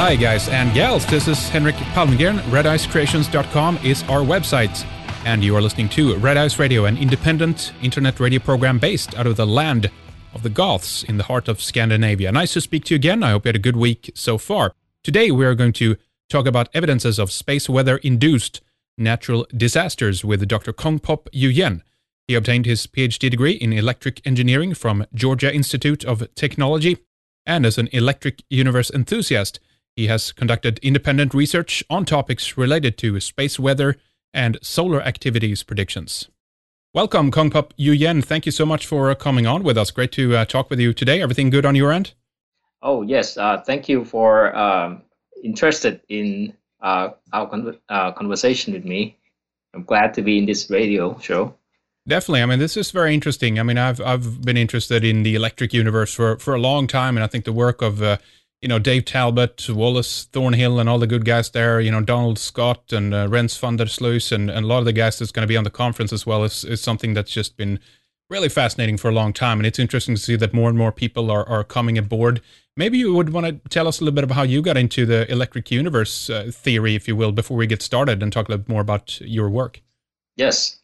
Hi guys and gals, this is Henrik Palmgren. RedIceCreations.com is our website, and you are listening to Red Ice Radio, an independent internet radio program based out of the land of the Goths in the heart of Scandinavia. Nice to speak to you again. I hope you had a good week so far. Today we are going to talk about evidences of space weather-induced natural disasters with Dr. Kongpop Uyen. He obtained his PhD degree in electric engineering from Georgia Institute of Technology, and as an electric universe enthusiast, he has conducted independent research on topics related to space weather and solar activities predictions. Welcome, Kongpop Uyen. Thank you so much for coming on with us. Great to talk with you today. Everything good on your end? Oh, yes. Thank you for interested in our conversation with me. I'm glad to be in this radio show. Definitely. I mean, this is very interesting. I mean, I've been interested in the electric universe for a long time, and I think the work of Dave Talbot, Wallace Thornhill, and all the good guys there, Donald Scott and Rens van der Sluis, and a lot of the guys that's going to be on the conference as well is something that's just been really fascinating for a long time. And it's interesting to see that more and more people are coming aboard. Maybe you would want to tell us a little bit about how you got into the electric universe theory, if you will, before we get started, and talk a little bit more about your work. Yes.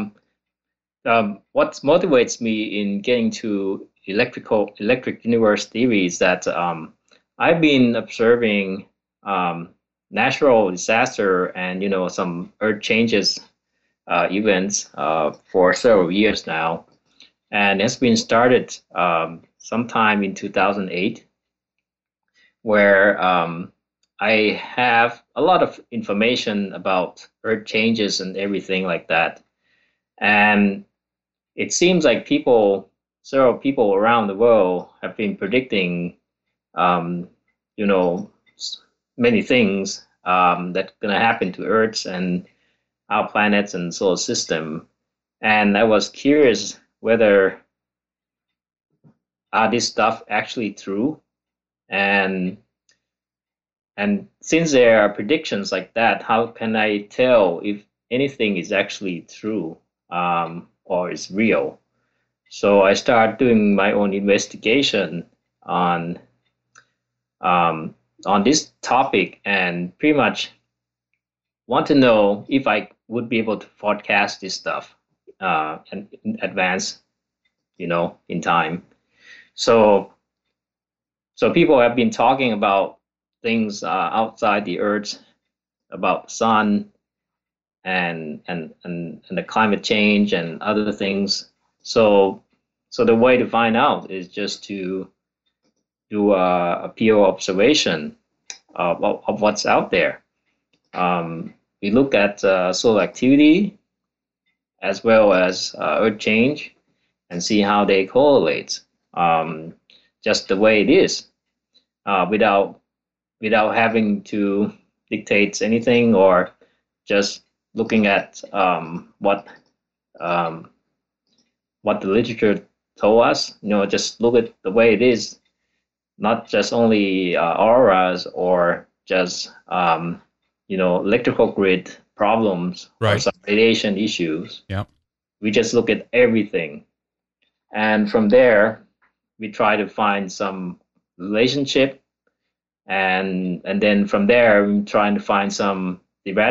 What motivates me in getting to electric universe theory is that I've been observing natural disaster and some earth changes events for several years now, and it's been started sometime in 2008, where I have a lot of information about earth changes and everything like that, and it seems like several people around the world have been predicting, many things that's going to happen to Earth and our planets and solar system. And I was curious whether this stuff actually true, and since there are predictions like that, how can I tell if anything is actually true? Or is real. So I started doing my own investigation on this topic, and pretty much want to know if I would be able to forecast this stuff in advance, in time. So people have been talking about things outside the Earth, about the sun, and the climate change and other things. So the way to find out is just to do a pure observation of what's out there. We look at solar activity as well as earth change and see how they correlate, just the way it is, without having to dictate anything, or just looking at what the literature told us. Just look at the way it is, not just only auroras or just electrical grid problems, right, or some radiation issues. Yeah, we just look at everything, and from there we try to find some relationship, and then from there we're trying to find some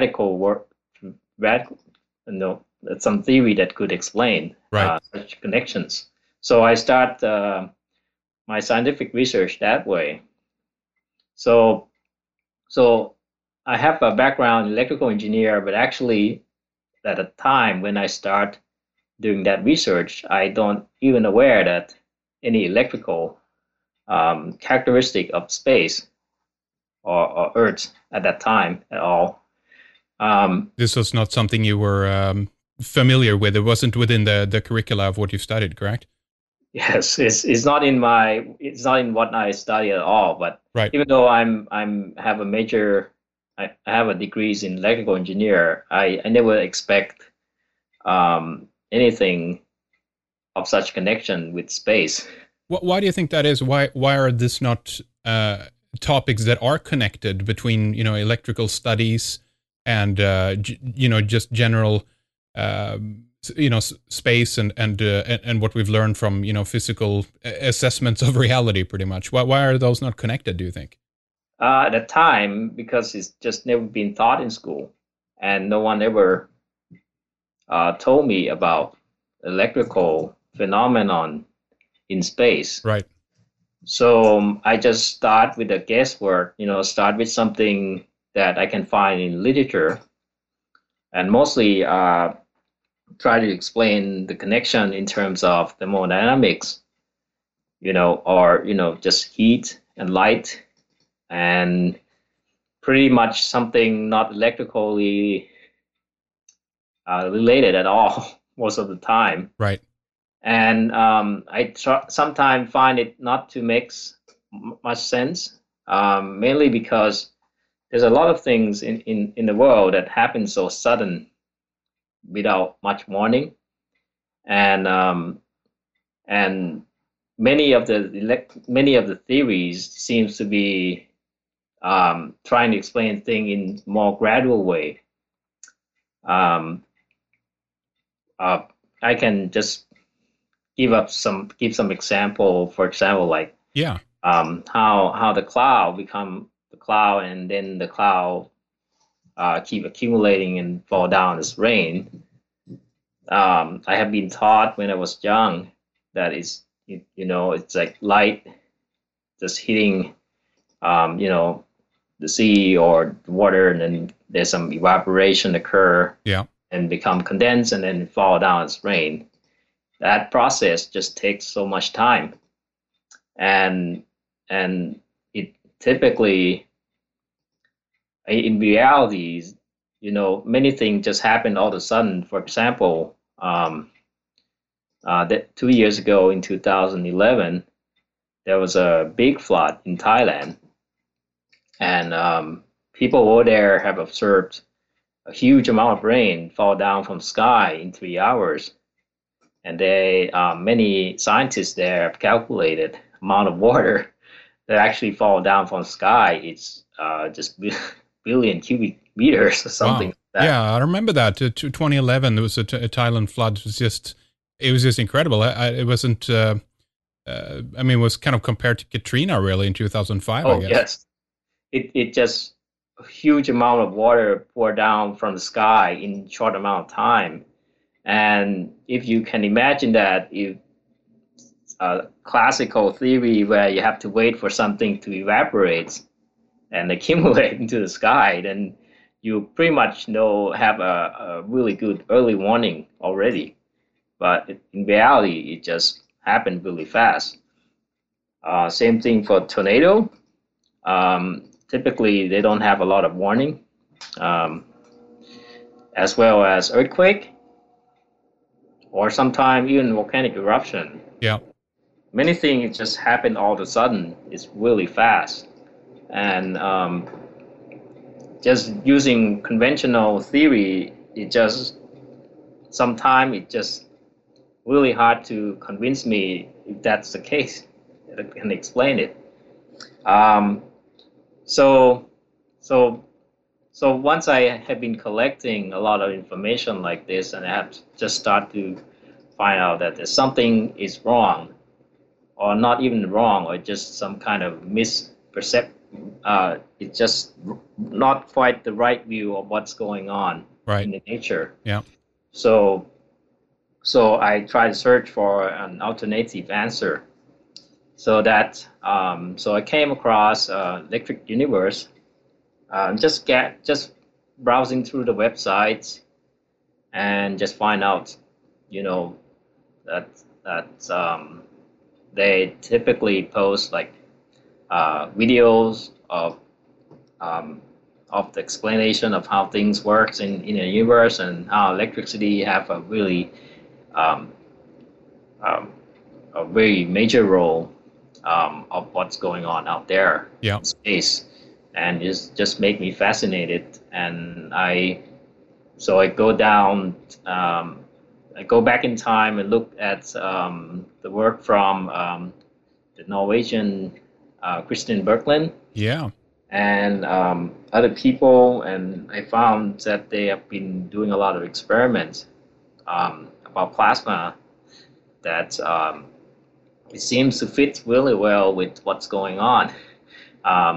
some theory that could explain such connections. So I start my scientific research that way. So I have a background in electrical engineer, but actually at the time when I start doing that research, I don't even aware that any electrical characteristic of space or Earth at that time at all. This was not something you were familiar with. It wasn't within the curricula of what you studied, correct? Yes, it's not in what I study at all. But even though I have a degrees in electrical engineer, I never expect anything of such connection with space. Why do you think that is? Why are this not topics that are connected between electrical studies and just general space and what we've learned from physical assessments of reality, pretty much? Why are those not connected, do you think? At the time, because it's just never been taught in school, and no one ever told me about electrical phenomenon in space. Right. So I just start with the guesswork, start with something that I can find in literature, and mostly try to explain the connection in terms of thermodynamics, or just heat and light, and pretty much something not electrically related at all most of the time. Right. And I sometimes find it not to make much sense, mainly because there's a lot of things in the world that happen so sudden without much warning, and many of the theories seems to be trying to explain things in more gradual way. Um, I can just give some example. For example, like Yeah. how the cloud become the cloud, and then the cloud keep accumulating and fall down as rain. I have been taught when I was young that it's like light just hitting the sea or the water, and then there's some evaporation occur Yeah. and become condensed and then fall down as rain. That process just takes so much time, and it typically, in reality, many things just happen all of a sudden. For example, that 2 years ago in 2011, there was a big flood in Thailand, and people over there have observed a huge amount of rain fall down from the sky in 3 hours. And many scientists there have calculated amount of water that actually fall down from the sky. It's just billion cubic meters or something Wow. like that. Yeah, I remember that. 2011, there was a Thailand flood. It was just incredible. It wasn't. I mean, it was kind of compared to Katrina, really, in 2005. I Oh guess. yes, it just a huge amount of water poured down from the sky in short amount of time. And if you can imagine that, if classical theory where you have to wait for something to evaporate and accumulate into the sky, then you pretty much have a really good early warning already. But in reality, it just happened really fast. Same thing for tornado. Typically, they don't have a lot of warning, um, as well as earthquake, or sometimes even volcanic eruption. Yeah. Many things just happen all of a sudden. It's really fast, and just using conventional theory, sometimes it just really hard to convince me if that's the case. I can explain it. Um, so, so, so once I have been collecting a lot of information like this, and I have just start to find out that there's something is wrong, or not even wrong, or just some kind of misperception. It's just not quite the right view of what's going on Right. in the nature. Yeah. So, I try to search for an alternative answer. So I came across Electric Universe. Just browsing through the websites, and just find out, you know, that they typically post like videos um, of the explanation of how things works in the universe, and how electricity have a really um, um, a very major role of what's going on out there Yeah. in space, and it's just make me fascinated. And so I go down, I go back in time and look at the work from the Norwegian Christian Birkeland, Yeah. and other people, and I found that they have been doing a lot of experiments about plasma that it seems to fit really well with what's going on.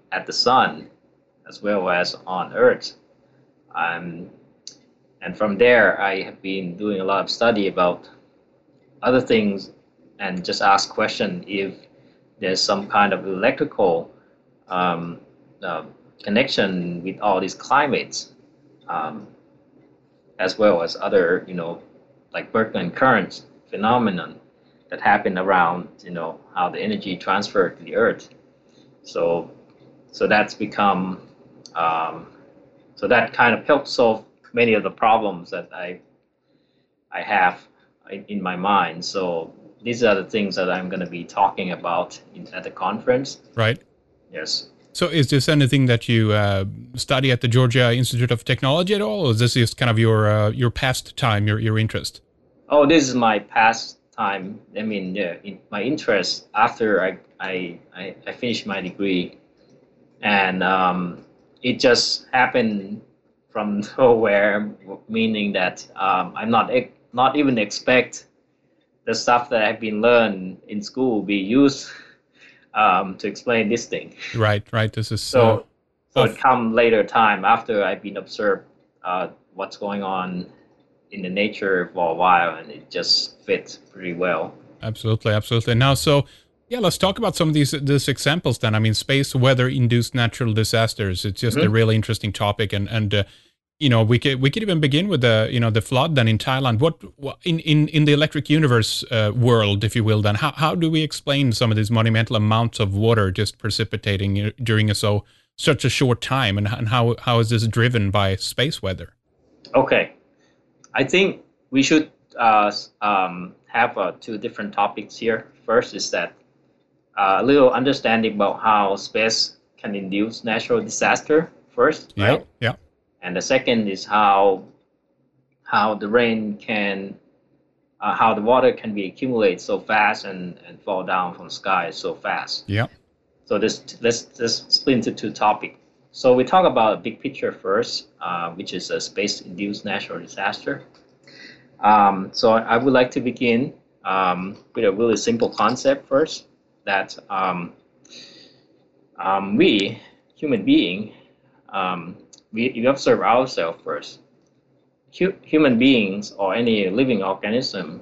at the sun as well as on Earth. Um, and from there, I have been doing a lot of study about other things and just ask question if there's some kind of electrical um, uh, connection with all these climates, um, as well as other, like Birkeland currents phenomenon that happen around, how the energy transferred to the Earth. So, so that's become, so that kind of helps solve many of the problems that I have in my mind. So these are the things that I'm going to be talking about at the conference. Right. Yes. So is this anything that you study at the Georgia Institute of Technology at all, or is this just kind of your pastime, your interest? Oh, this is my pastime. I mean, my interest after I finished my degree, and it just happened from nowhere, meaning that I'm not even expect the stuff that I've been learned in school be used to explain this thing. Right. This is so it come later time after I've been observed what's going on in the nature for a while, and it just fits pretty well. Absolutely. Now, so yeah, let's talk about some of these examples then. I mean, space weather induced natural disasters. It's just a really interesting topic, and we could even begin with the flood then in Thailand. What in the electric universe world, if you will, then how do we explain some of these monumental amounts of water just precipitating during such a short time, and how is this driven by space weather? Okay, I think we should have two different topics here. First is that a little understanding about how space can induce natural disaster first, right? Yeah. And the second is how the rain can, how the water can be accumulated so fast and fall down from the sky so fast. Yeah. So let's split into two topics. So we talk about a big picture first, which is a space-induced natural disaster. So I would like to begin with a really simple concept first, that we, human being, we observe ourselves first. Human beings or any living organism,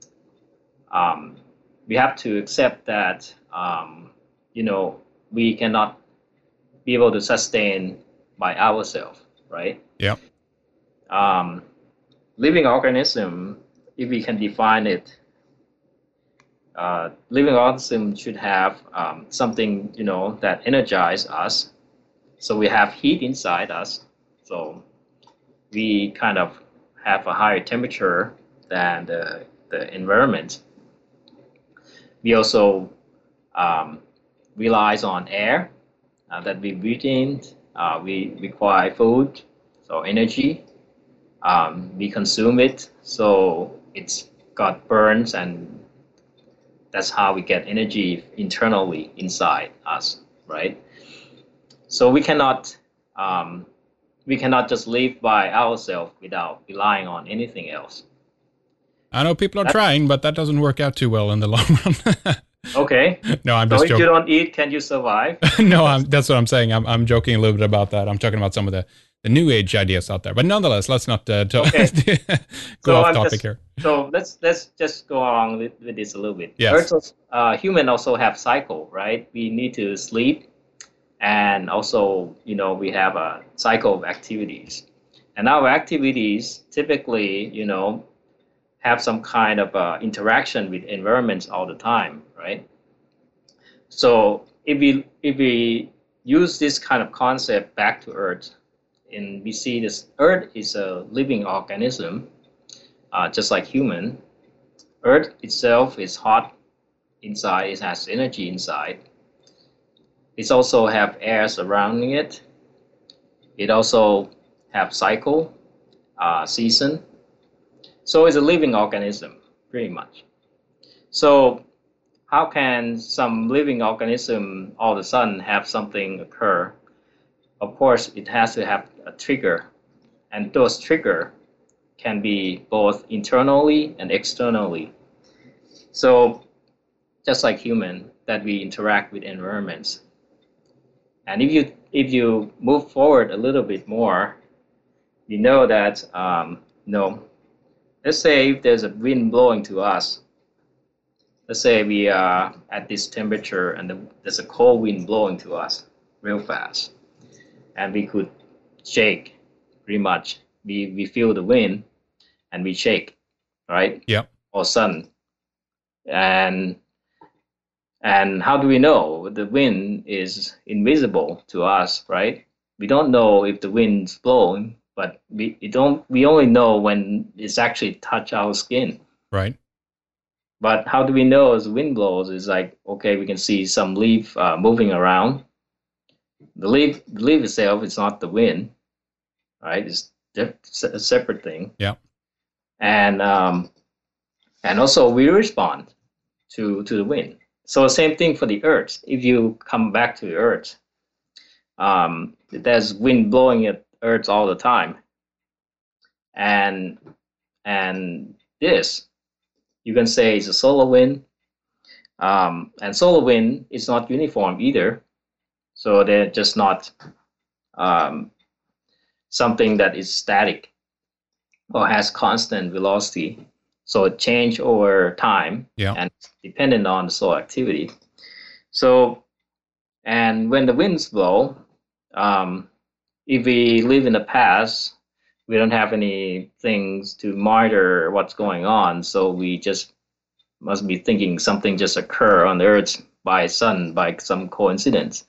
we have to accept that, we cannot be able to sustain by ourselves, right? Yeah. Living organism, if we can define it, living organism should have something, that energizes us. So we have heat inside us. So we kind of have a higher temperature than the environment. We also relies on air that we breathe in. We require food, so energy. We consume it, so it's got burns, and that's how we get energy internally inside us, right? So we cannot just live by ourselves without relying on anything else. I know people are trying, but that doesn't work out too well in the long run. Okay. No, I'm so just if joking. you don't eat, can you survive? No, that's what I'm saying. I'm joking a little bit about that. I'm talking about some of the new age ideas out there. But nonetheless, let's not go off topic here. So let's just go along with this a little bit. Yes. Human also have cycle, right? We need to sleep, and also, we have a cycle of activities. And our activities typically, have some kind of interaction with environments all the time, right? So if we use this kind of concept back to Earth, and we see this Earth is a living organism, just like human. Earth itself is hot inside, it has energy inside. It also have air surrounding it. It also have cycle, season. So it's a living organism, pretty much. So how can some living organism all of a sudden have something occur? Of course, it has to have a trigger, and those trigger can be both internally and externally. So just like human, that we interact with environments, And if you move forward a little bit more, you know that let's say if there's a wind blowing to us, let's say we are at this temperature and there's a cold wind blowing to us real fast, and we could shake pretty much. We feel the wind and we shake, right? Yeah. Or sun. And how do we know? The wind is invisible to us, right? We don't know if the wind's blowing, but we only know when it's actually touch our skin. Right. But how do we know as the wind blows? Is like, okay, we can see some leaf moving around. The leaf itself is not the wind, right? It's a separate thing. Yeah. And also we respond to the wind. So same thing for the earth. If you come back to the earth, there's wind blowing at earth all the time, and this you can say is a solar wind, and solar wind is not uniform either. So they're just not something that is static or has constant velocity. So it changes over time, and it's dependent on the solar activity. So, and when the winds blow, if we live in the past, we don't have any things to monitor what's going on. So we just must be thinking something just occur on the Earth by sun by some coincidence.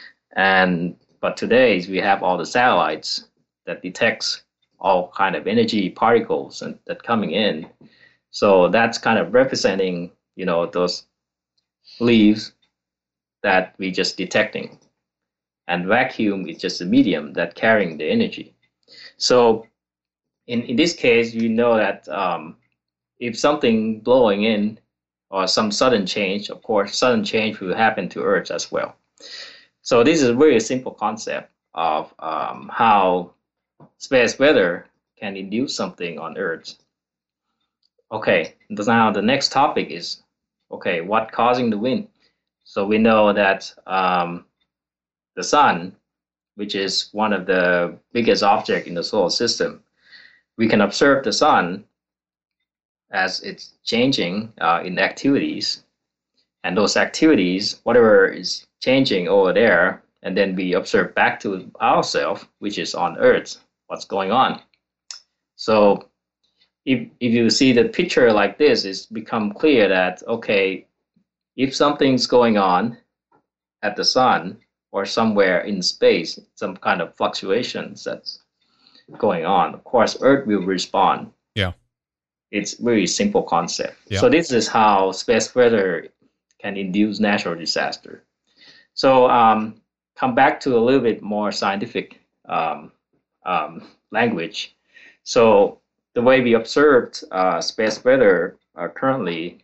But today we have all the satellites that detects all kind of energy particles that coming in. So that's kind of representing, those leaves that we just detecting. And vacuum is just a medium that carrying the energy. So in this case, you know that if something blowing in or some sudden change, of course, sudden change will happen to Earth as well. So this is a very simple concept of how space weather can induce something on Earth. Okay, now the next topic is, okay, what causing the wind? So we know that the sun, which is one of the biggest objects in the solar system, we can observe the sun as it's changing in activities. And those activities, whatever is changing over there, and then we observe back to ourselves, which is on Earth, what's going on. So if you see the picture like this, it's become clear that, okay, if something's going on at the sun or somewhere in space, some kind of fluctuations that's going on, of course, Earth will respond. Yeah. It's a very simple concept. Yeah. So this is how space weather can induce natural disaster. So come back to a little bit more scientific language. So the way we observed space weather currently,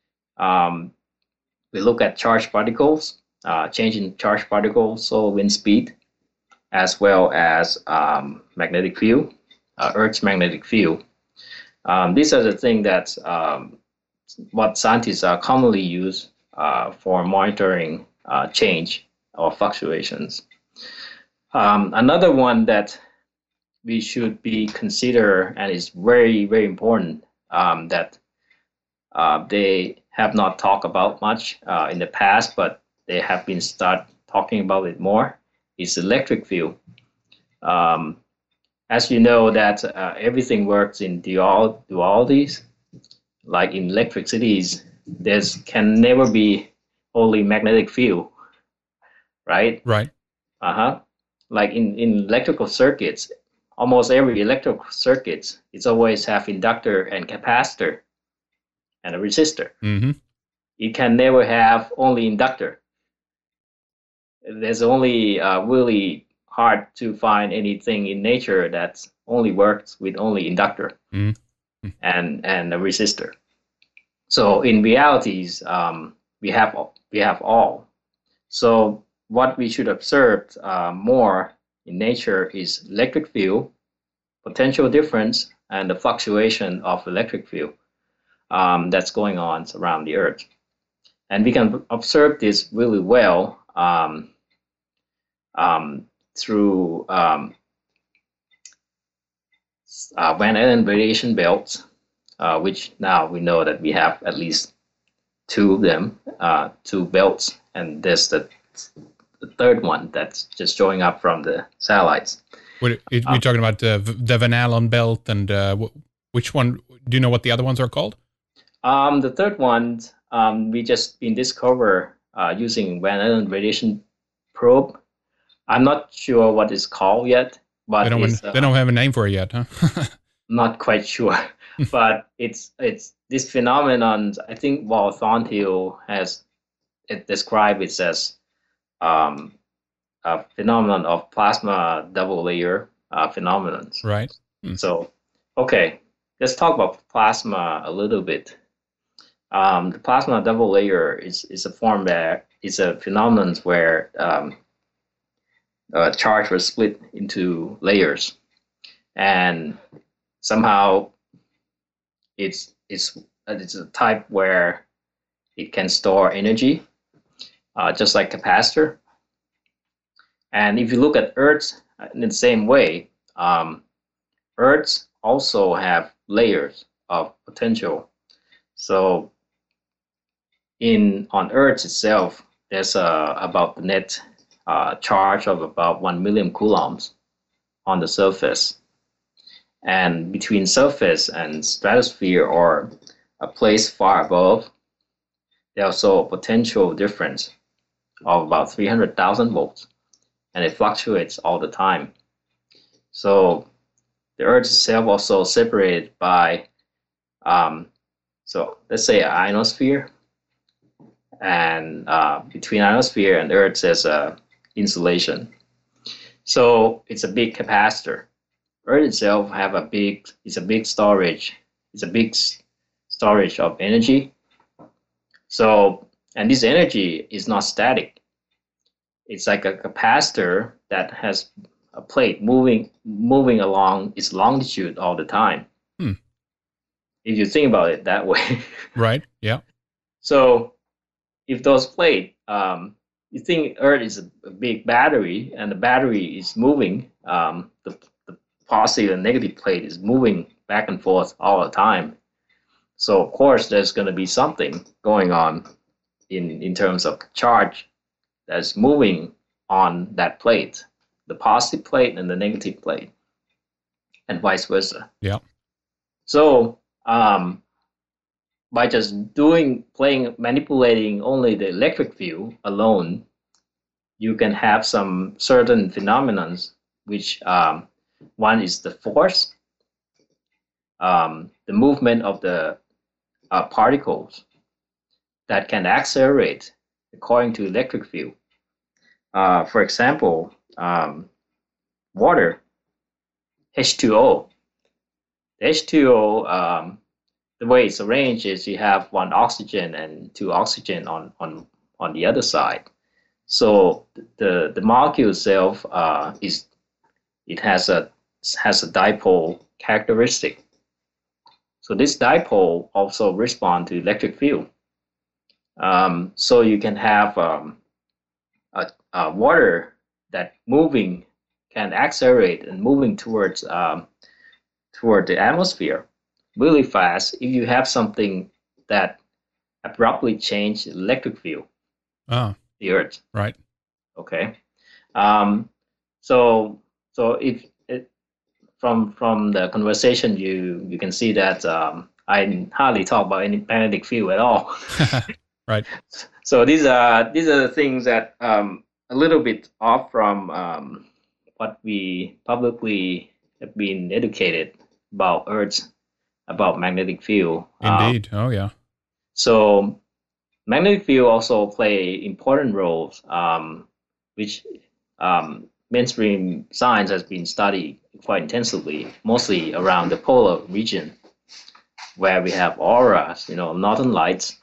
we look at charged particles, change in charged particles, solar wind speed, as well as magnetic field, Earth's magnetic field. These are the things that what scientists commonly use for monitoring change or fluctuations. Another one that we should be consider and is very, very important that they have not talked about much in the past, but they have been start talking about it more, is electric field. As you know that everything works in dualities, like in electricities, there can never be only magnetic field, right? Right. Like in electrical circuits, almost every electrical circuits, it's always have inductor and capacitor and a resistor. Mm-hmm. You can never have only inductor. There's only really hard to find anything in nature that only works with only inductor and a resistor. So in realities, we have all. So what we should observe more in nature is electric field, potential difference, and the fluctuation of electric field that's going on around the Earth. And we can observe this really well through Van Allen radiation belts, which now we know that we have at least two of them, two belts, and there's the third one that's just showing up from the satellites. We're talking about the Van Allen belt, and which one? Do you know what the other ones are called? The third one, we just been discovered using Van Allen radiation probe. I'm not sure what it's called yet, but they don't have a name for it yet, huh? Not quite sure, but it's this phenomenon. I think Thornhill has described it as a phenomenon of plasma double layer phenomenon. Right. So, okay, let's talk about plasma a little bit. The plasma double layer is a form that is a phenomenon where charge was split into layers, and somehow it's a type where it can store energy, just like capacitor. And if you look at Earth in the same way, Earths also have layers of potential. So on Earth itself, there's about the net charge of about 1 million coulombs on the surface. And between surface and stratosphere, or a place far above, there's also a potential difference of about 300,000 volts, and it fluctuates all the time. So the Earth itself also separated by, so let's say an ionosphere, and between ionosphere and Earth there's a insulation. So it's a big capacitor. Earth itself is a big storage. It's a big storage of energy. So, and this energy is not static. It's like a capacitor that has a plate moving along its longitude all the time. If you think about it that way. Right. Yeah. So if those plates, you think Earth is a big battery, and the battery is moving, the positive and negative plate is moving back and forth all the time. So of course there's going to be something going on in terms of charge that's moving on that plate, the positive plate and the negative plate, and vice versa. Yeah. So by just manipulating only the electric field alone, you can have some certain phenomena, which one is the force, the movement of the particles that can accelerate according to electric field. For example, water, H2O. The H2O, the way it's arranged is you have one oxygen and two oxygen on the other side. So the molecule itself has a dipole characteristic. So this dipole also responds to electric field. So you can have water that moving can accelerate and moving toward the atmosphere really fast if you have something that abruptly change the electric field. The Earth. Right. Okay. So if from the conversation you can see that I hardly talk about any magnetic field at all. Right. So these are the things that a little bit off from what we publicly have been educated about Earth, about magnetic field. Indeed. Oh yeah. So magnetic field also play important roles, which mainstream science has been studied quite intensively, mostly around the polar region, where we have auroras, northern lights,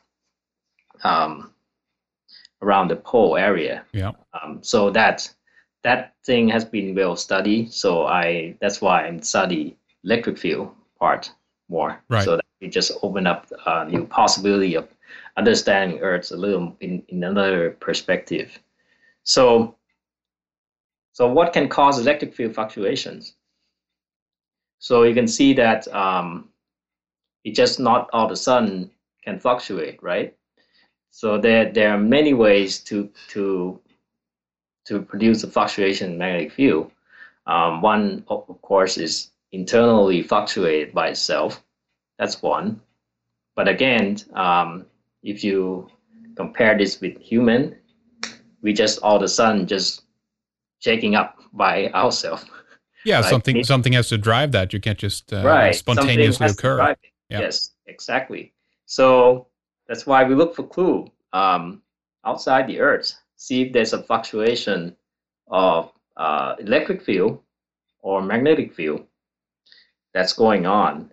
around the pole area. Yeah. So that thing has been well studied. So that's why I study electric field part more. Right. So that we just open up a new possibility of understanding Earth a little in another perspective. So So what can cause electric field fluctuations? So you can see that it just not all of a sudden can fluctuate, right? So there are many ways to produce a fluctuation in magnetic field. One, of course, is internally fluctuated by itself. That's one. But again, if you compare this with human, we just all of a sudden just shaking up by ourselves. Yeah, right? something has to drive that. You can't just Right. Something spontaneously has to occur. drive it. Yeah. Yes, exactly. So that's why we look for clue outside the Earth, see if there's a fluctuation of electric field or magnetic field that's going on.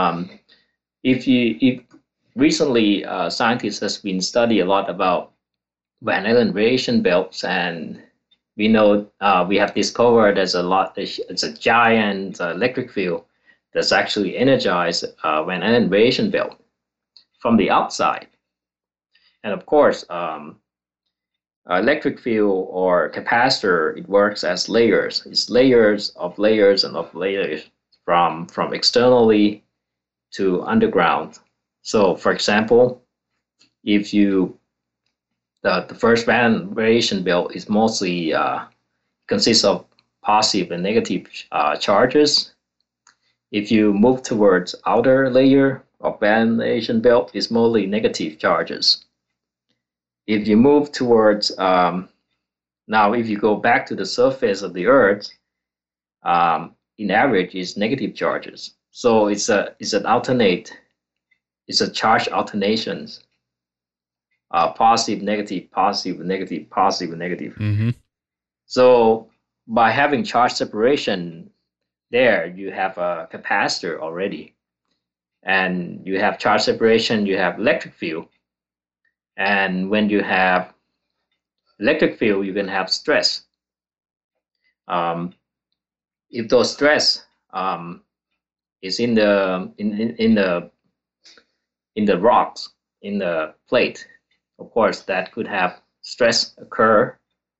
If recently scientists has been study a lot about Van Allen radiation belts, and we know we have discovered it's a giant electric field that's actually energized Van Allen radiation belt from the outside. And of course, electric field or capacitor, it works as layers. It's layers of layers and of layers from externally to underground. So, for example, if you the first band radiation belt is mostly consists of positive and negative charges. If you move towards outer layer of band radiation belt, it's mostly negative charges. If you move towards now, if you go back to the surface of the Earth, in average is negative charges. So it's a charge alternations. Positive, negative, positive, negative, positive, negative. Mm-hmm. So by having charge separation there, you have a capacitor already. And you have charge separation, you have electric field. And when you have electric field, you can have stress. If those stress is in the rocks, in the plate, of course, that could have stress occur.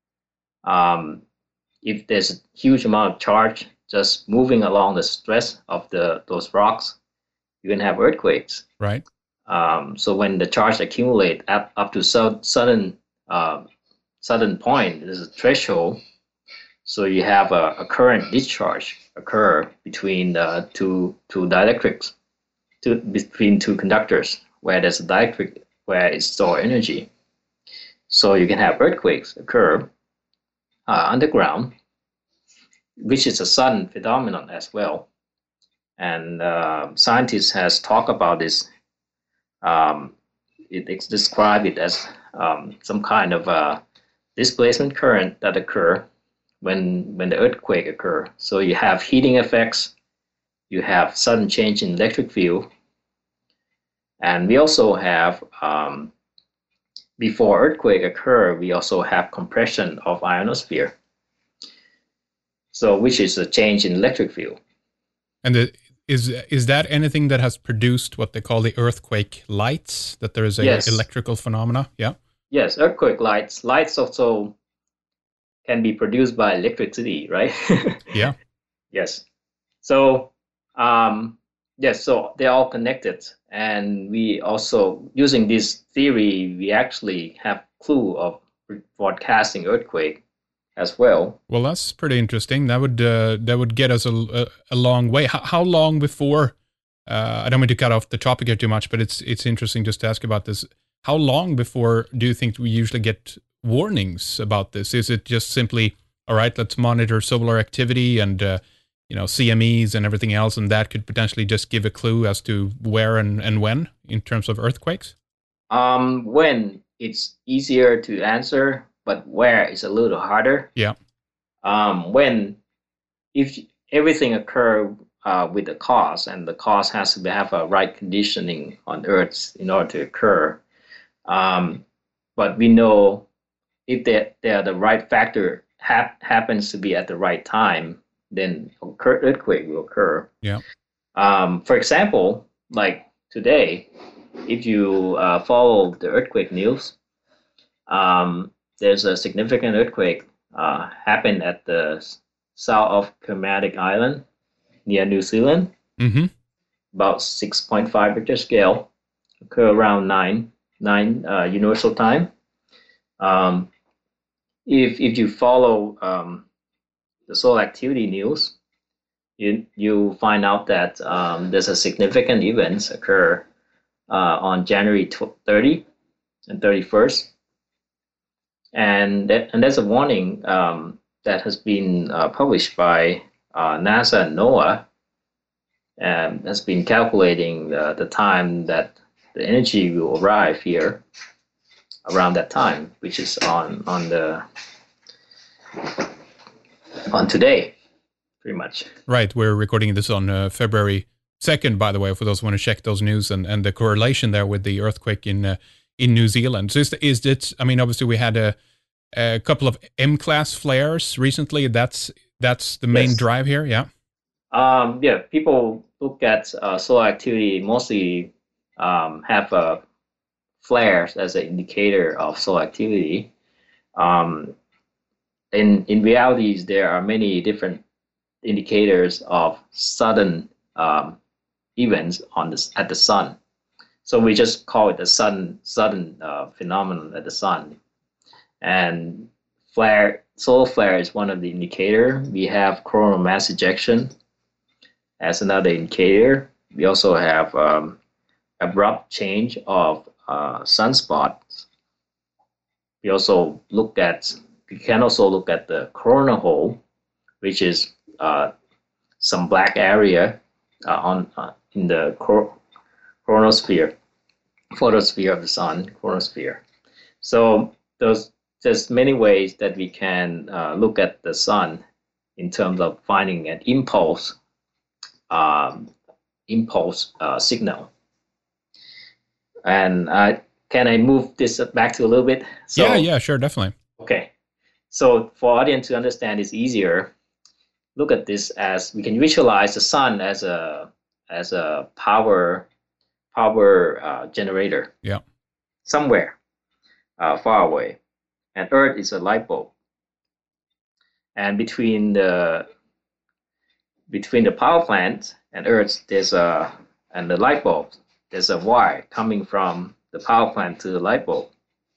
If there's a huge amount of charge just moving along the stress of those rocks, you can have earthquakes. Right. So when the charge accumulate up to sudden point, there's a threshold. So you have a current discharge occur between two dielectrics, between two conductors, where there's a dielectric where it stores energy. So you can have earthquakes occur underground, which is a sudden phenomenon as well. And scientists has talked about this. It's described it as some kind of displacement current that occur when the earthquake occur. So you have heating effects, you have sudden change in electric field, and we also have before earthquake occur, we also have compression of ionosphere. So which is a change in electric field. And is that anything that has produced what they call the earthquake lights? That there is a Yes. electrical phenomena? Yeah. Yes, earthquake lights. Lights also can be produced by electricity, right? Yeah. Yes. So yes, so they're all connected, and we also using this theory, we actually have clue of broadcasting earthquake as well. Well, that's pretty interesting. That would get us a long way. How long before? I don't mean to cut off the topic here too much, but it's interesting just to ask about this. How long before do you think we usually get warnings about this? Is it just simply, all right, let's monitor solar activity and CMEs and everything else, and that could potentially just give a clue as to where and when in terms of earthquakes? When it's easier to answer, but where is a little harder. Yeah. If everything occur with the cause, and the cause has to have a right conditioning on Earth in order to occur. But we know if they're the right factor happens to be at the right time, then earthquake will occur. Yeah. For example, like today, if you follow the earthquake news, there's a significant earthquake happened at the south of Kermadec Island near New Zealand. Mm-hmm. About 6.5 Richter scale, occur around 9 universal time. If you follow the solar activity news, you find out that there's a significant events occur on January 30 and 31st, and there's a warning that has been published by NASA and NOAA, and has been calculating the time that the energy will arrive here around that time, which is on today, pretty much. Right, we're recording this on February 2nd, by the way, for those who want to check those news and the correlation there with the earthquake in New Zealand. So is it? I mean, obviously we had a couple of M-class flares recently. That's the main drive here, yeah. Yeah, people look at solar activity mostly have flares as an indicator of solar activity. In realities, there are many different indicators of sudden events at the sun. So we just call it a sudden phenomenon at the sun. And solar flare is one of the indicator. We have coronal mass ejection as another indicator. We also have abrupt change of sunspots. We can also look at the coronal hole, which is some black area in the photosphere of the sun, chromosphere. So there's many ways that we can look at the sun in terms of finding an impulse signal. And can I move this back to a little bit? So, yeah, sure, definitely. Okay. So for audience to understand it's easier, look at this as we can visualize the sun as a power generator. Yeah. Somewhere far away, and Earth is a light bulb. And between the power plant and Earth, and the light bulb, there's a wire coming from the power plant to the light bulb.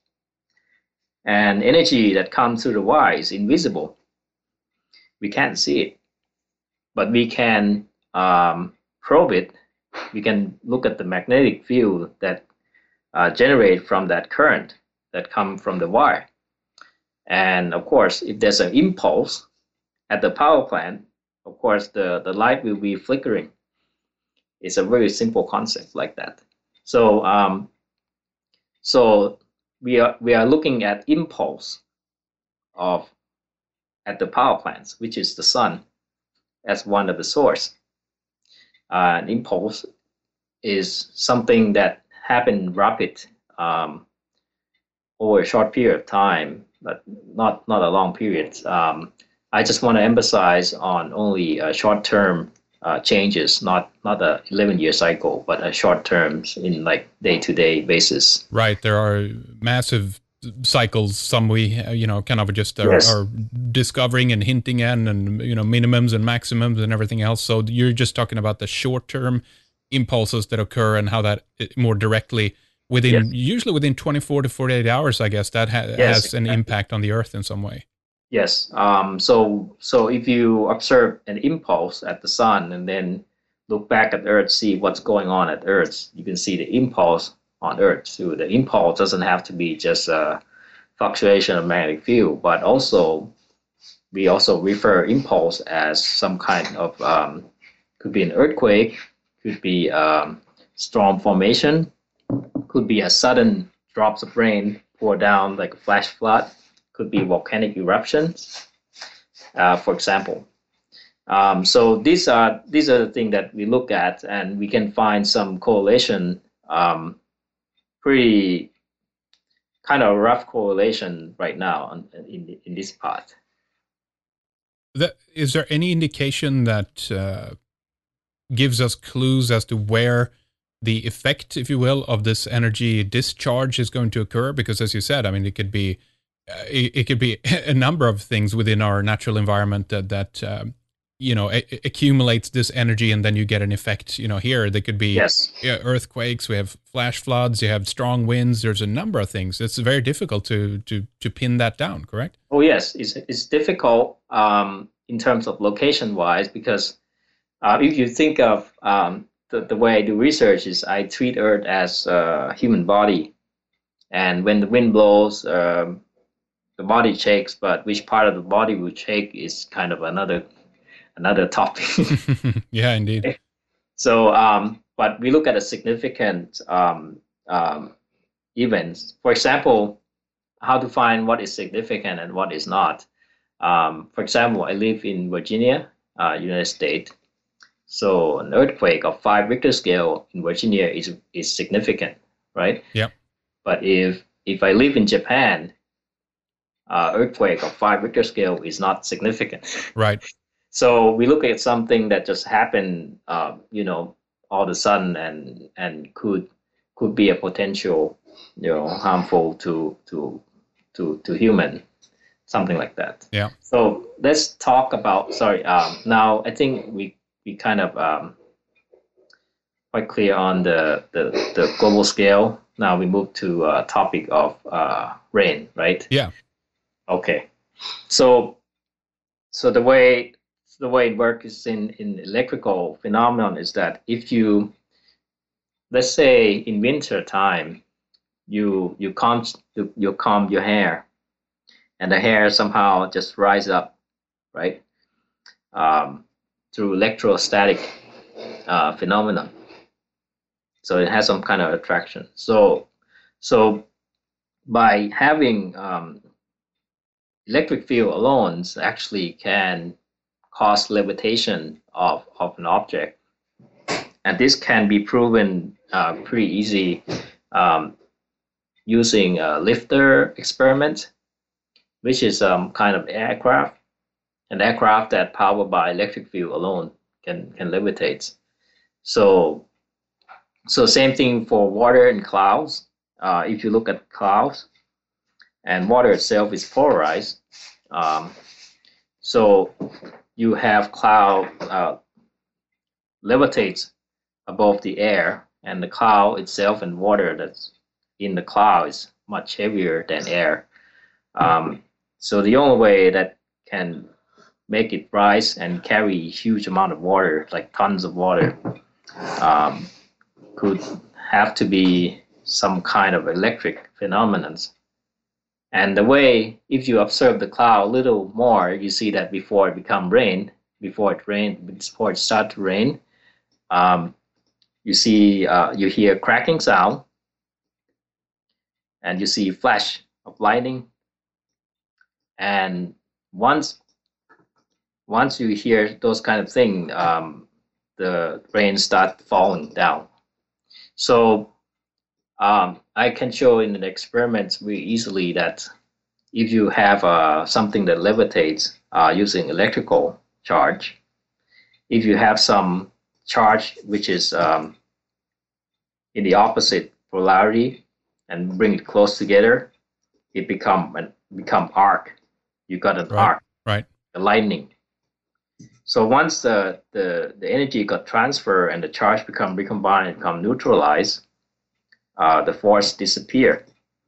And energy that comes through the wire is invisible. We can't see it, but we can probe it. We can look at the magnetic field that generate from that current that come from the wire. And of course, if there's an impulse at the power plant, of course, the light will be flickering. It's a very simple concept like that. So we are looking at impulse at the power plants, which is the sun, as one of the source. An impulse is something that happened rapid over a short period of time, but not a long period. I just want to emphasize on only short-term changes, not a 11-year cycle, but a short terms in like day-to-day basis. Right. There are massive cycles. Some we kind of just are discovering and hinting at, and minimums and maximums and everything else. So you're just talking about the short-term impulses that occur and how that more directly usually within 24 to 48 hours, I guess, that has an impact on the Earth in some way. Yes. So if you observe an impulse at the sun and then look back at Earth, see what's going on at Earth, you can see the impulse on Earth. So the impulse doesn't have to be just a fluctuation of magnetic field, but we also refer impulse as some kind of could be an earthquake, could be storm formation, could be a sudden drops of rain pour down like a flash flood, could be volcanic eruptions, for example. So these are the things that we look at, and we can find some correlation, pretty kind of rough correlation right now in this part. Is there any indication that gives us clues as to where the effect, if you will, of this energy discharge is going to occur? Because as you said, I mean, it could be it could be a number of things within our natural environment that accumulates this energy, and then you get an effect. Here there could be Yes. earthquakes. We have flash floods. You have strong winds. There's a number of things. It's very difficult to pin that down. Correct? Oh, yes. It's difficult in terms of location wise because if you think of the way I do research is I treat Earth as a human body, and when the wind blows, the body shakes. But which part of the body will shake is kind of another topic. Yeah, indeed. So, but we look at a significant events. For example, how to find what is significant and what is not. For example, I live in Virginia, United States. So an earthquake of 5 Richter scale in Virginia is significant, right? Yeah. But if I live in Japan, earthquake of 5 Richter scale is not significant. Right. So we look at something that just happened, all of a sudden, and could be a potential, harmful to human, something like that. Yeah. So let's talk about. Sorry. Now I think we kind of quite clear on the global scale. Now we move to a topic of rain, right? Yeah. Okay. So the way it works is in electrical phenomenon is that if you, let's say in winter time, you comb your hair, and the hair somehow just rise up, right? Through electrostatic phenomenon. So it has some kind of attraction. So by having electric field alone actually can cause levitation of an object, and this can be proven pretty easy using a lifter experiment, which is kind of aircraft, an aircraft that powered by electric field alone can levitate. So same thing for water and clouds. If you look at clouds, and water itself is polarized, so you have cloud levitates above the air, and the cloud itself and water that's in the cloud is much heavier than air. So the only way that can make it rise and carry huge amount of water, like tons of water, could have to be some kind of electric phenomenon. And the way, if you observe the cloud a little more, you see that before it starts to rain, you hear cracking sound, and you see flash of lightning. And once you hear those kind of things, the rain starts falling down. So I can show in the experiments very easily that if you have something that levitates using electrical charge, if you have some charge which is in the opposite polarity and bring it close together, it become arc. You got an arc, right? The lightning. So once the energy got transferred and the charge become recombined and become neutralized, the force disappear.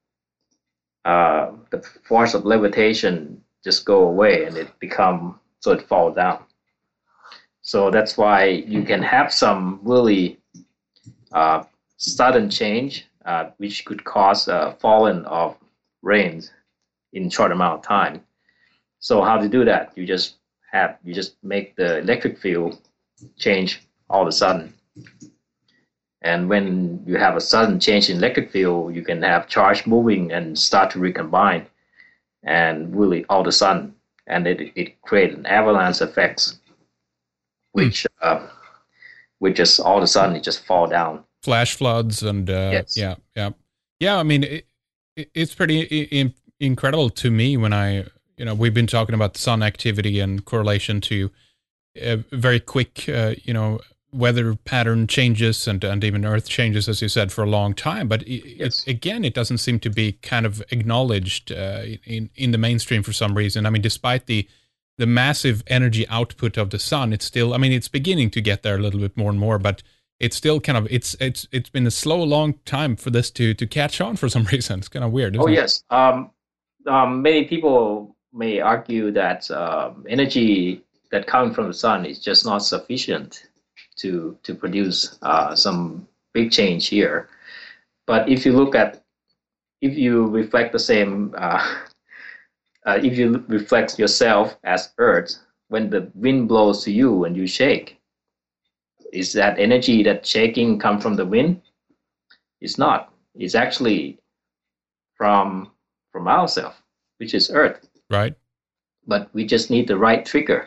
The force of levitation just go away, and it fall down. So that's why you can have some really sudden change, which could cause falling of rains in short amount of time. So how to do that? You just make the electric field change all of a sudden. And when you have a sudden change in electric field, you can have charge moving and start to recombine, and really all of a sudden, and it creates an avalanche effects, which just all of a sudden it just fall down. Flash floods and yes. Yeah. I mean, it's pretty incredible to me when we've been talking about sun activity and correlation to very quick, weather pattern changes and even Earth changes, as you said, for a long time. But Yes. it doesn't seem to be kind of acknowledged in the mainstream for some reason. I mean, despite the massive energy output of the sun, it's still, I mean, it's beginning to get there a little bit more and more, but it's still kind of, it's been a slow, long time for this to catch on for some reason. It's kind of weird, Oh isn't it? yes. Many people may argue that energy that comes from the sun is just not sufficient to produce some big change here. But if you reflect the same, if you reflect yourself as Earth, when the wind blows to you and you shake, is that energy that shaking come from the wind? It's not. It's actually from ourselves, which is Earth. Right. But we just need the right trigger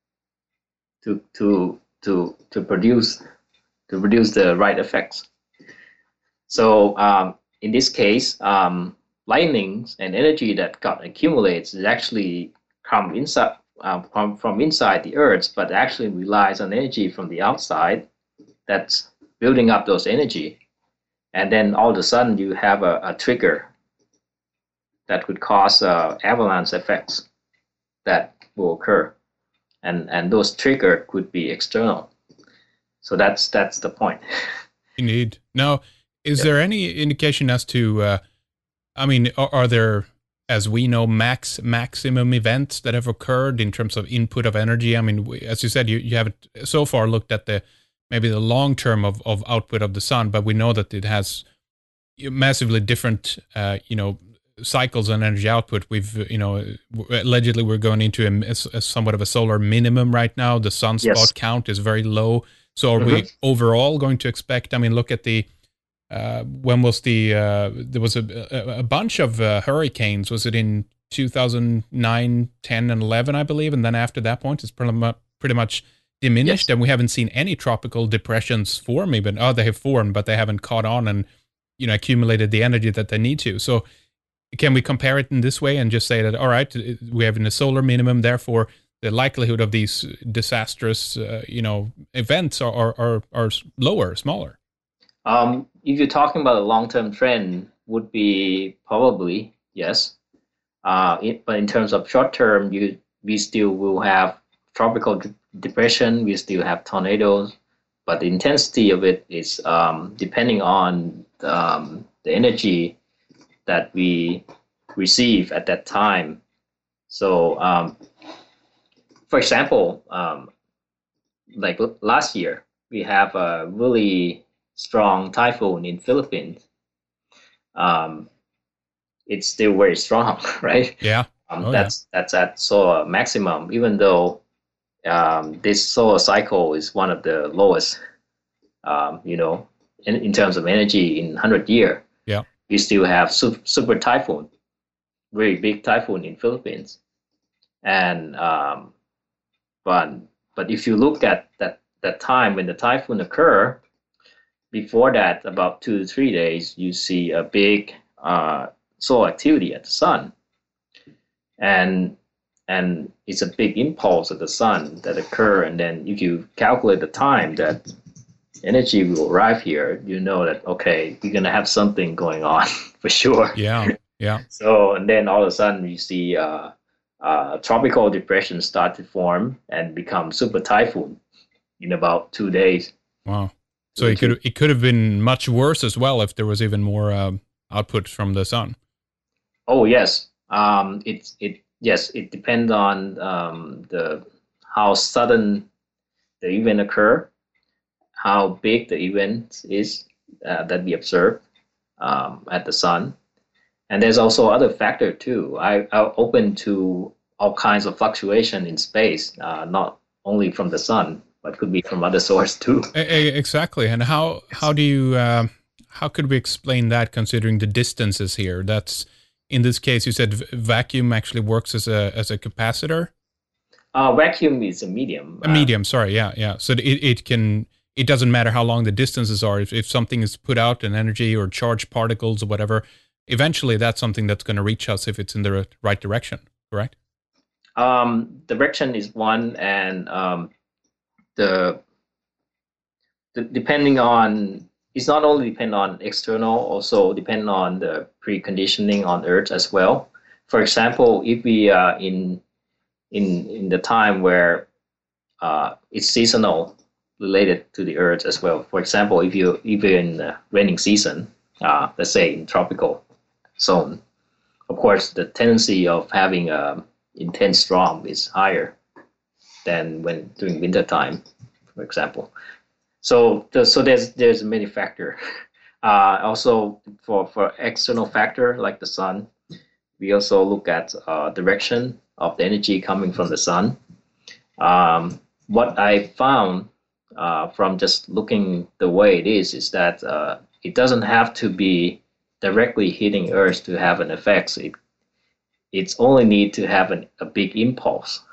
to produce the right effects. So in this case, lightnings and energy that got accumulates is actually come inside from inside the Earth, but actually relies on energy from the outside that's building up those energy, and then all of a sudden you have a trigger that could cause avalanche effects that will occur, and those trigger could be external. So that's the point. Indeed. Now, is Yeah. there any indication as to, I mean, are there, as we know, maximum events that have occurred in terms of input of energy? I mean, as you said, you haven't so far looked at maybe the long term of output of the sun, but we know that it has massively different, cycles on energy output. We've, allegedly we're going into a somewhat of a solar minimum right now. The sunspot Yes. count is very low. So are we overall going to expect, I mean, look at when was there was a bunch of hurricanes. Was it in 2009, 10, and 11, I believe? And then after that point, it's pretty much diminished. Yes. And we haven't seen any tropical depressions form even. Oh, they have formed, but they haven't caught on and, accumulated the energy that they need to. So can we compare it in this way and just say that, all right, we have a solar minimum, therefore the likelihood of these disastrous, events are lower, smaller? If you're talking about a long-term trend, would be probably yes. But in terms of short-term, we still will have tropical depression. We still have tornadoes, but the intensity of it is depending on the energy that we receive at that time. So, for example, like last year, we have a really strong typhoon in Philippines. It's still very strong, right? Yeah. That's at solar maximum, even though this solar cycle is one of the lowest, in terms of energy in 100 years. Yeah. We still have super typhoon, very big typhoon in Philippines, and but if you look at that time when the typhoon occur, before that, about 2 to 3 days, you see a big solar activity at the sun, and it's a big impulse of the sun that occur. And then if you calculate the time that energy will arrive here, you know that okay, we're gonna have something going on for sure. Yeah. Yeah. So and then all of a sudden you see tropical depression start to form and become super typhoon in about 2 days. Wow. So it could have been much worse as well if there was even more output from the sun. Oh yes, it depends on the how sudden the event occur, how big the event is that we observe at the sun, and there's also other factor too. I'm open to all kinds of fluctuation in space, not only from the sun, but could be from other sources too. Exactly. And how do you how could we explain that, considering the distances here? That's, in this case, you said vacuum actually works as a capacitor. Vacuum is a medium. A medium, sorry, yeah. So it doesn't matter how long the distances are. If something is put out in energy or charged particles or whatever, eventually that's something that's going to reach us if it's in the right direction, correct? Direction is one, and the depending on, it's not only depend on external, also depend on the preconditioning on Earth as well. For example, if we are in the time where it's seasonal related to the Earth as well. For example, if you're in the raining season, let's say in tropical zone, of course the tendency of having a intense storm is higher than when during winter time, for example. So there's many factor. Also for external factor like the sun, we also look at direction of the energy coming from the sun. What I found from just looking the way it is that it doesn't have to be directly hitting Earth to have an effect. It's only need to have a big impulse.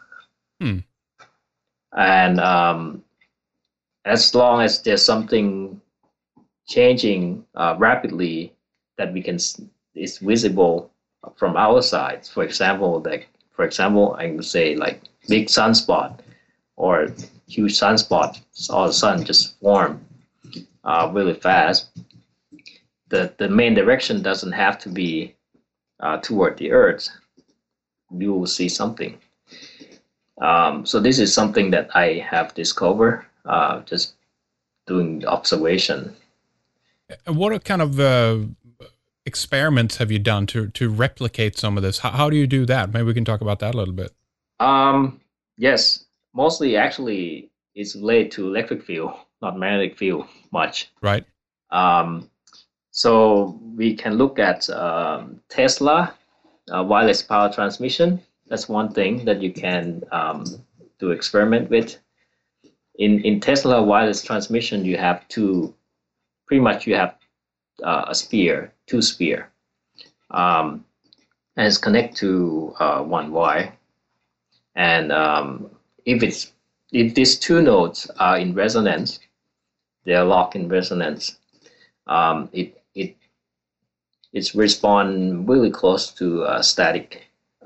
And as long as there's something changing rapidly that is visible from our side. For example, I would say like big sunspot or huge sunspot, all of a sudden just form really fast. The main direction doesn't have to be toward the Earth. You will see something. So this is something that I have discovered just doing observation. What kind of experiments have you done to replicate some of this? How do you do that? Maybe we can talk about that a little bit. Yes, mostly actually it's related to electric field, not magnetic field much. Right. So we can look at Tesla wireless power transmission. That's one thing that you can do experiment with. In Tesla wireless transmission, you have a sphere, two sphere, and it's connected to one wire. And if these two nodes are in resonance, they are locked in resonance. It's respond really close to a static.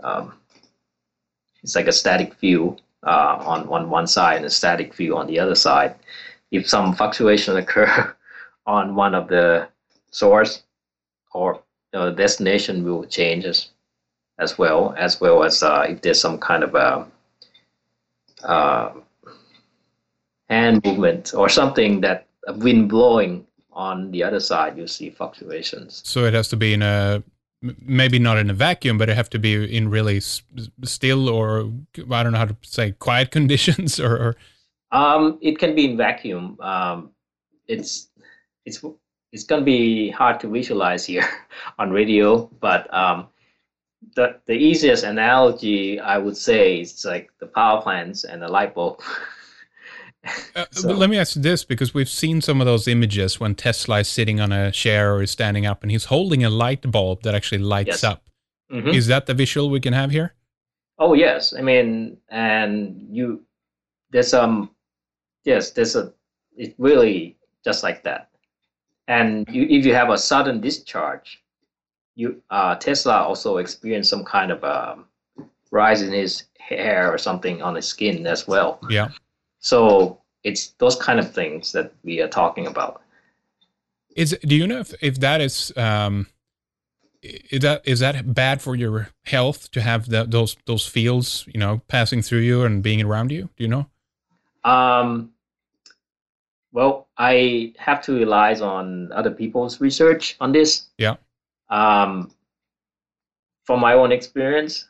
It's like a static field on one side and a static field on the other side. If some fluctuation occur on one of the source, or the destination will change as well as if there's some kind of a hand movement or something, that a wind blowing on the other side, you see fluctuations. So it has to be maybe not in a vacuum, but it have to be in really still, or I don't know how to say, quiet conditions, or. It can be in vacuum. It's going to be hard to visualize here on radio, but the easiest analogy I would say is like the power plants and the light bulb. But let me ask you this, because we've seen some of those images when Tesla is sitting on a chair or is standing up and he's holding a light bulb that actually lights up. Mm-hmm. Is that the visual we can have here? Oh, yes. I mean, and it's really just like that. And if you have a sudden discharge, Tesla also experienced some kind of rise in his hair or something on his skin as well. Yeah. So it's those kind of things that we are talking about. Do you know if that is that bad for your health to have those fields, passing through you and being around you? Do you know? Well, I have to rely on other people's research on this. Yeah. From my own experience,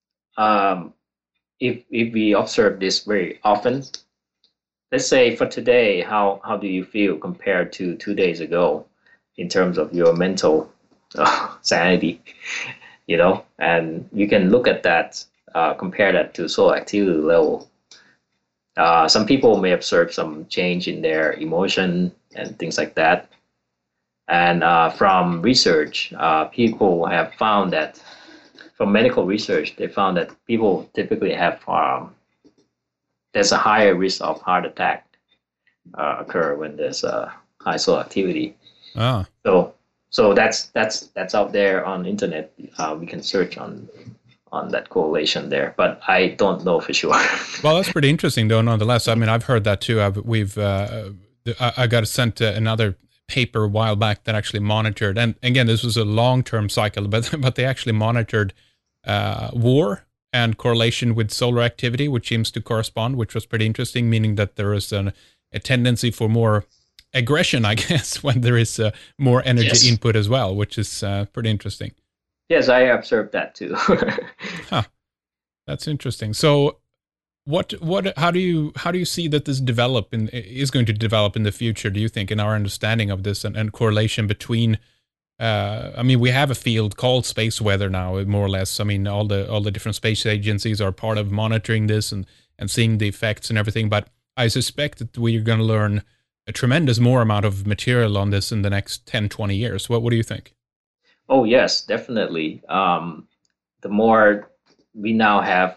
if we observe this very often, let's say for today, how do you feel compared to 2 days ago in terms of your mental sanity, and you can look at that, compare that to solar activity level. Some people may observe some change in their emotion and things like that. And from research, people have found that, from medical research, they found that people typically have there's a higher risk of heart attack occur when there's high solar activity. Ah. So that's out there on the internet. We can search on that correlation there, but I don't know for sure. Well, that's pretty interesting, though. Nonetheless, I mean, I've heard that too. I got sent another paper a while back that actually monitored, and again, this was a long-term cycle, but but they actually monitored war and correlation with solar activity, which seems to correspond, which was pretty interesting, meaning that there is a tendency for more aggression, I guess, when there is more energy Yes. input as well, which is pretty interesting. Yes, I observed that too. Huh, that's interesting. So how do you see that this is going to develop in the future, do you think, in our understanding of this and correlation between I mean, we have a field called space weather now, more or less. I mean, all the different space agencies are part of monitoring this and seeing the effects and everything. But I suspect that we're going to learn a tremendous more amount of material on this in the next 10, 20 years. What do you think? Oh, yes, definitely. The more we now have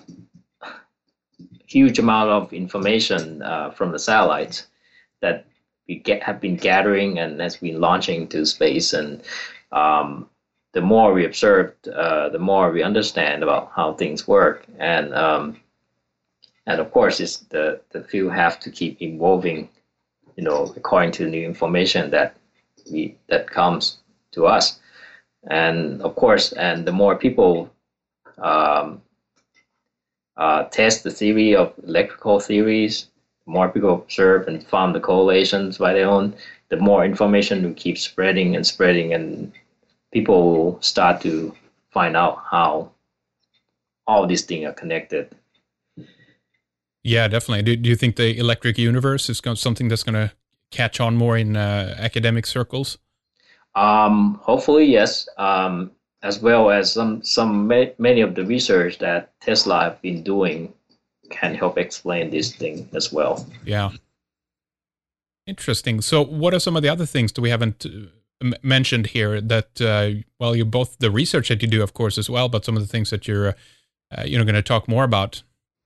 huge amount of information from the satellites that have been gathering and has been launching to space, and the more we observe, the more we understand about how things work, and of course, it's the field have to keep evolving, according to new information that comes to us, and of course, and the more people um, test the theory of electrical theories, the more people observe and found the correlations by their own, the more information will keep spreading and spreading, and people will start to find out how all these things are connected. Yeah, definitely. Do you think the electric universe is something that's going to catch on more in academic circles? Hopefully, yes. As well as many of the research that Tesla have been doing can help explain this thing as well. Yeah. Interesting. So what are some of the other things that we haven't mentioned here that, well, you both the research that you do, of course, as well, but some of the things that you're, going to talk more about?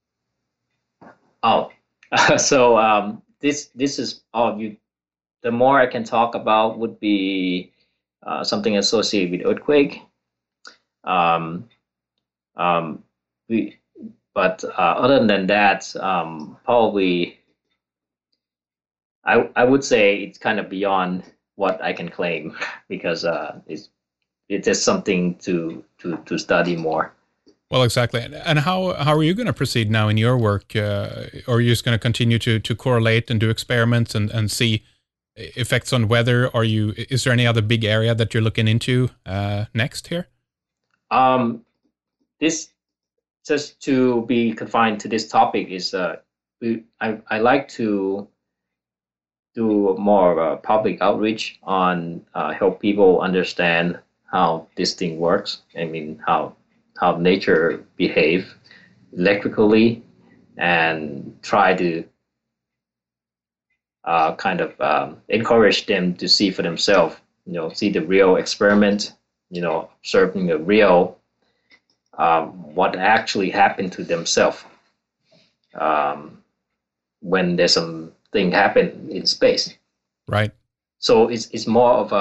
Oh, so this is all you. The more I can talk about would be something associated with earthquake. Um, um, we, but other than that, probably I would say it's kind of beyond what I can claim because it's just something to study more. Well, exactly. And how are you going to proceed now in your work? Or are you just going to continue to correlate and do experiments and see effects on weather? Is there any other big area that you're looking into next here? This just to be confined to this topic is I like to do more of a public outreach on help people understand how this thing works. I mean how nature behave electrically, and try to kind of encourage them to see for themselves, see the real experiment, observing the real what actually happened to themselves when there's something happen in space. Right. So it's more of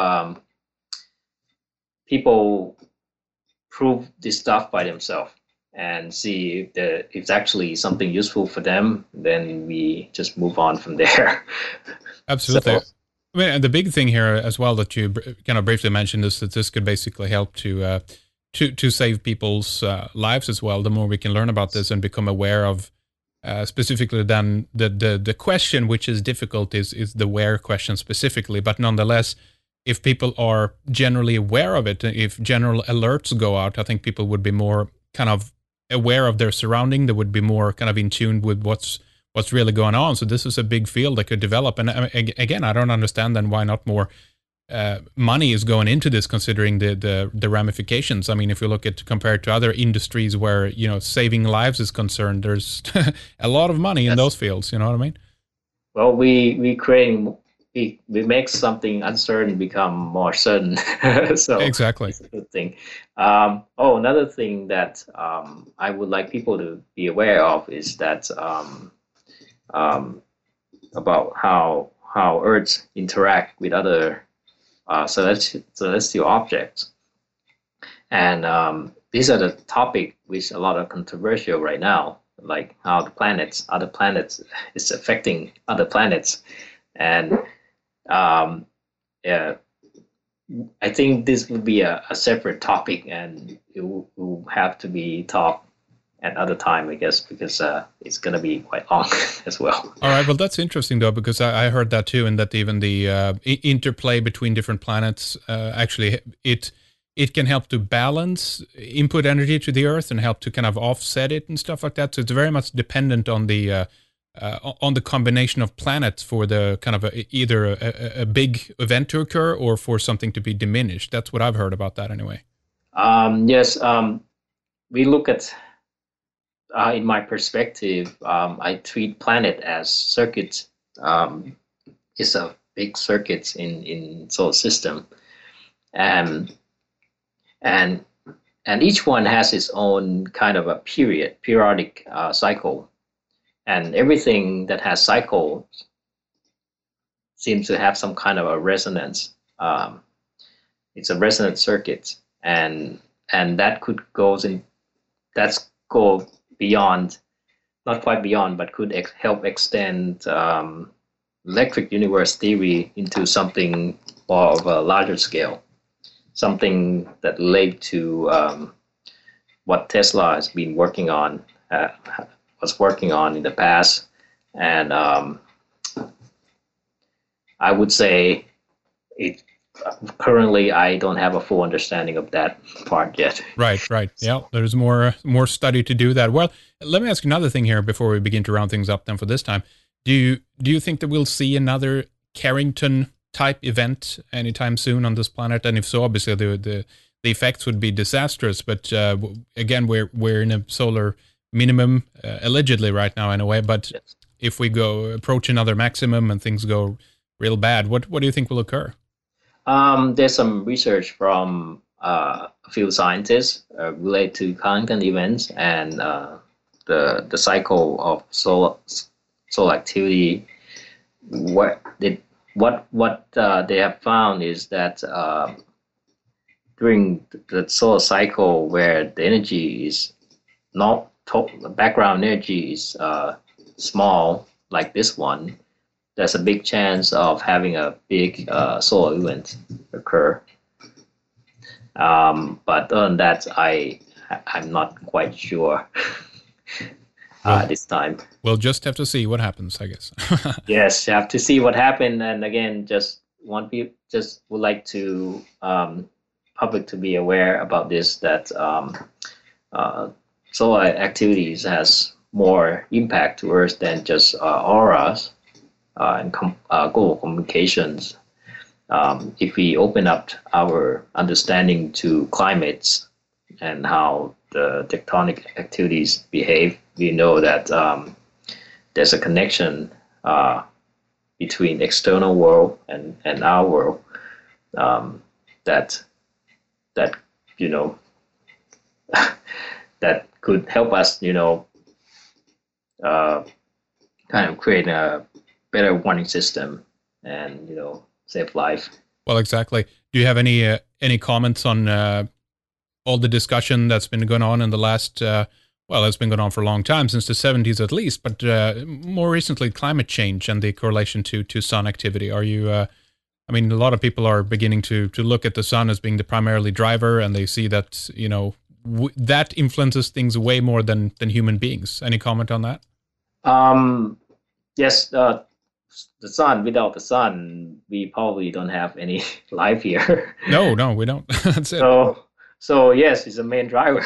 people prove this stuff by themselves and see if it's actually something useful for them, then we just move on from there. Absolutely. So, I mean, and the big thing here as well that you kind of briefly mentioned is that this could basically help to save people's lives as well. The more we can learn about this and become aware of specifically then the question, which is difficult, is the where question specifically. But nonetheless, if people are generally aware of it, if general alerts go out, I think people would be more kind of aware of their surrounding. They would be more kind of in tune with what's really going on. So this is a big field that could develop. And again, I don't understand then why not more money is going into this, considering the ramifications. I mean, if you look at compared to other industries where saving lives is concerned, there's a lot of money in those fields. You know what I mean? well, we make something uncertain become more certain. So Exactly. it's a good thing. Another thing that I would like people to be aware of is that about how Earth interact with other celestial objects, and these are the topic which a lot of controversial right now, like how other planets is affecting other planets, And yeah, I think this would be a separate topic, and it will have to be talked at other time, I guess, because it's going to be quite long as well. All right. Well, that's interesting though, because I heard that too, and that even the interplay between different planets actually it can help to balance input energy to the Earth and help to kind of offset it and stuff like that. So it's very much dependent on the combination of planets for the kind of either a big event to occur or for something to be diminished. That's what I've heard about that anyway. Yes, we look at, in my perspective, I treat planet as circuits. It's a big circuits in solar system, and and each one has its own kind of a periodic cycle, and everything that has cycles seems to have some kind of a resonance. It's a resonant circuit, and that could go beyond, not quite beyond, but could help extend electric universe theory into something of a larger scale, something that relate to what Tesla has been working on, was working on in the past, and I would say it. Currently, I don't have a full understanding of that part yet. Right. Yeah, there's more study to do that. Well, let me ask you another thing here before we begin to round things up. Then for this time, do you think that we'll see another Carrington type event anytime soon on this planet? And if so, obviously the effects would be disastrous. But again, we're in a solar minimum allegedly right now in a way. But Yes. if we go approach another maximum and things go real bad, what do you think will occur? There's some research from a few scientists related to Carrington events and the cycle of solar activity. What they have found is that during the solar cycle, where the energy is not the background energy is small, like this one, there's a big chance of having a big solar event occur. But other than that, I'm not quite sure this time. We'll just have to see what happens, I guess. Yes, you have to see what happened. And again, just would like to public to be aware about this, that solar activities has more impact to Earth than just auroras. And global communications. If we open up our understanding to climates and how the tectonic activities behave, we know that there's a connection between external world and our world, that you know that could help us, kind of create a better warning system and save life. Well, exactly. Do you have any comments on all the discussion that's been going on in the last it's been going on for a long time, since the 70s at least, but more recently climate change and the correlation to sun activity? Are you a lot of people are beginning to look at the sun as being the primary driver, and they see that that influences things way more than human beings. Any comment on that? Yes, the sun. Without the sun, we probably don't have any life here. No, we don't. That's it. So yes, it's a main driver.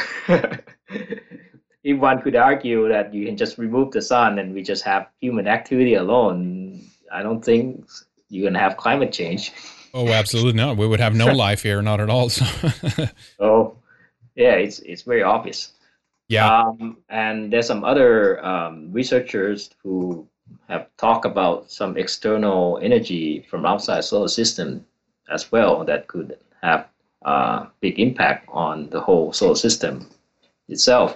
If one could argue that you can just remove the sun and we just have human activity alone, I don't think you're gonna have climate change. Oh, absolutely not. We would have no life here, not at all. So, so yeah, it's very obvious. Yeah. And there's some other researchers who have talked about some external energy from outside solar system as well that could have a big impact on the whole solar system itself.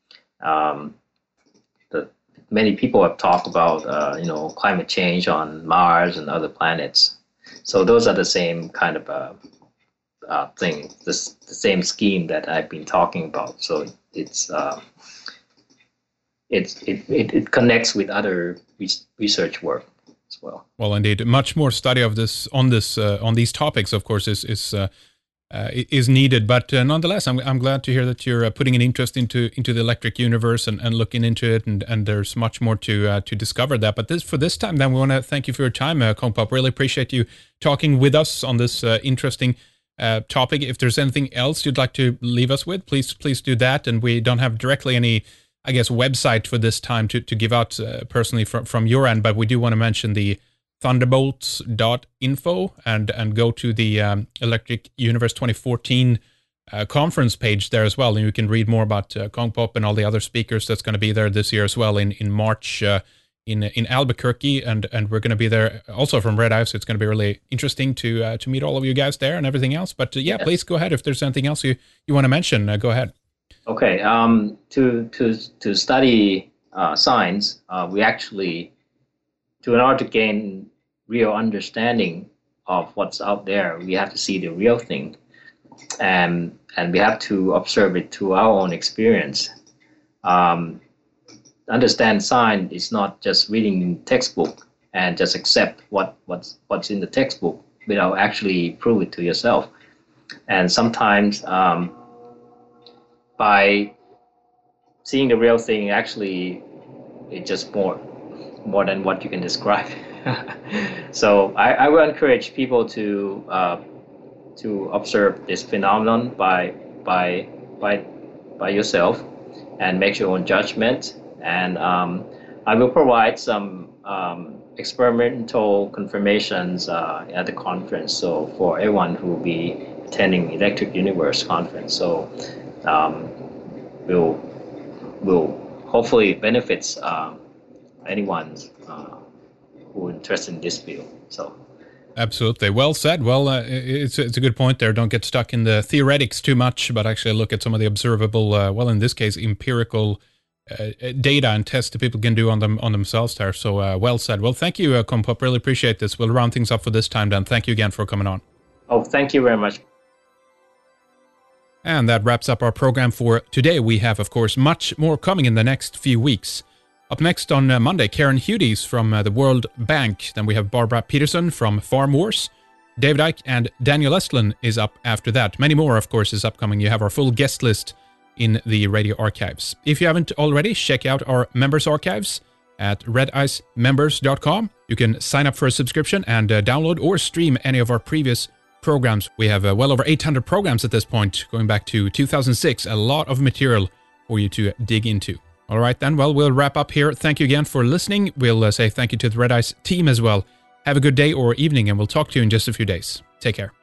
Many people have talked about climate change on Mars and other planets. So those are the same kind of thing, the same scheme that I've been talking about. So it connects with other research work. as well. Well, indeed, much more study of this on these topics, of course, is needed. But nonetheless, I'm glad to hear that you're putting an interest into the electric universe and looking into it, and there's much more to discover that. But for this time, then we want to thank you for your time, Kong Pop. Really appreciate you talking with us on this interesting topic. If there's anything else you'd like to leave us with, please do that. And we don't have directly any, I guess, website for this time to give out personally from your end, but we do want to mention the thunderbolts.info and go to the Electric Universe 2014 conference page there as well, and you can read more about Kong Pop and all the other speakers that's going to be there this year as well in March in Albuquerque, and we're going to be there also from Red Eye, so it's going to be really interesting to meet all of you guys there and everything else. But yes. Please go ahead if there's anything else you want to mention. Go ahead. Okay. To study science, we actually, in order to gain real understanding of what's out there, we have to see the real thing, and we have to observe it through our own experience. Understand science is not just reading in textbook and just accept what's in the textbook without actually prove it to yourself. And sometimes by seeing the real thing, actually, it's just more than what you can describe. So I will encourage people to observe this phenomenon by yourself and make your own judgment. And I will provide some experimental confirmations at the conference. So for everyone who will be attending Electric Universe conference, so will hopefully benefits anyone who is interested in this field. So. Absolutely. Well said. Well, it's a good point there. Don't get stuck in the theoretics too much, but actually look at some of the observable, well, in this case, empirical data and tests that people can do on themselves there. So well said. Well, thank you, Kong Pop. Really appreciate this. We'll round things up for this time, Dan. Thank you again for coming on. Oh, thank you very much. And that wraps up our program for today. We have, of course, much more coming in the next few weeks. Up next on Monday, Karen Hudes from the World Bank. Then we have Barbara Peterson from Farm Wars. David Icke and Daniel Estlin is up after that. Many more, of course, is upcoming. You have our full guest list in the radio archives. If you haven't already, check out our members archives at redicemembers.com. You can sign up for a subscription and download or stream any of our previous programs. We have well over 800 programs at this point, going back to 2006. A lot of material for you to dig into. All right, then. Well, we'll wrap up here. Thank you again for listening. We'll say thank you to the Red Ice team as well. Have a good day or evening, and we'll talk to you in just a few days. Take care.